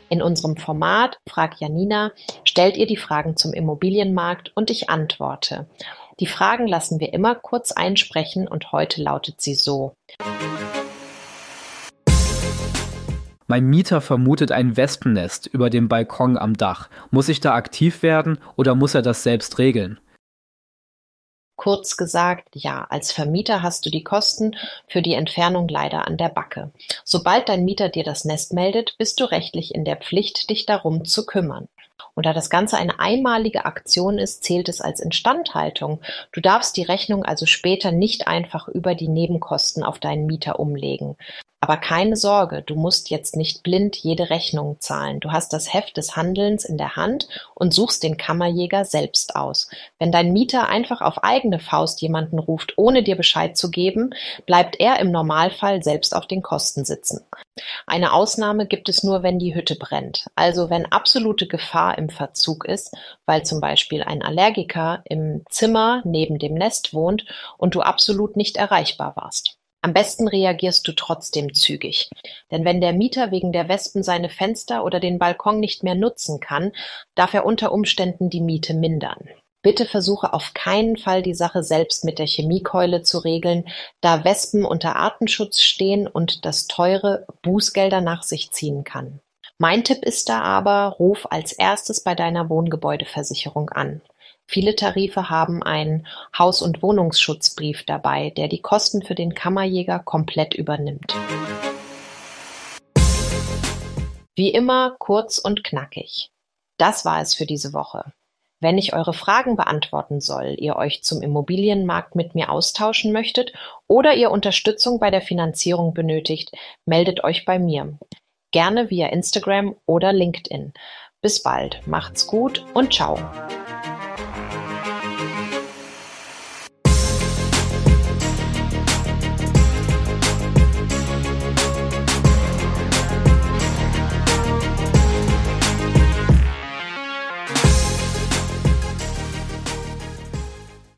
In unserem Format Frag Janina stellt ihr die Fragen zum Immobilienmarkt und ich antworte. Die Fragen lassen wir immer kurz einsprechen und heute lautet sie so. Mein Mieter vermutet ein Wespennest über dem Balkon am Dach. Muss ich da aktiv werden oder muss er das selbst regeln? Kurz gesagt, ja, als Vermieter hast du die Kosten für die Entfernung leider an der Backe. Sobald dein Mieter dir das Nest meldet, bist du rechtlich in der Pflicht, dich darum zu kümmern. Und da das Ganze eine einmalige Aktion ist, zählt es als Instandhaltung. Du darfst die Rechnung also später nicht einfach über die Nebenkosten auf deinen Mieter umlegen. Aber keine Sorge, du musst jetzt nicht blind jede Rechnung zahlen. Du hast das Heft des Handelns in der Hand und suchst den Kammerjäger selbst aus. Wenn dein Mieter einfach auf eigene Faust jemanden ruft, ohne dir Bescheid zu geben, bleibt er im Normalfall selbst auf den Kosten sitzen. Eine Ausnahme gibt es nur, wenn die Hütte brennt. Also wenn absolute Gefahr im Verzug ist, weil zum Beispiel ein Allergiker im Zimmer neben dem Nest wohnt und du absolut nicht erreichbar warst. Am besten reagierst du trotzdem zügig. Denn wenn der Mieter wegen der Wespen seine Fenster oder den Balkon nicht mehr nutzen kann, darf er unter Umständen die Miete mindern. Bitte versuche auf keinen Fall die Sache selbst mit der Chemiekeule zu regeln, da Wespen unter Artenschutz stehen und das teure Bußgelder nach sich ziehen kann. Mein Tipp ist da aber, ruf als erstes bei deiner Wohngebäudeversicherung an. Viele Tarife haben einen Haus- und Wohnungsschutzbrief dabei, der die Kosten für den Kammerjäger komplett übernimmt. Wie immer kurz und knackig. Das war es für diese Woche. Wenn ich eure Fragen beantworten soll, ihr euch zum Immobilienmarkt mit mir austauschen möchtet oder ihr Unterstützung bei der Finanzierung benötigt, meldet euch bei mir. Gerne via Instagram oder LinkedIn. Bis bald, macht's gut und ciao.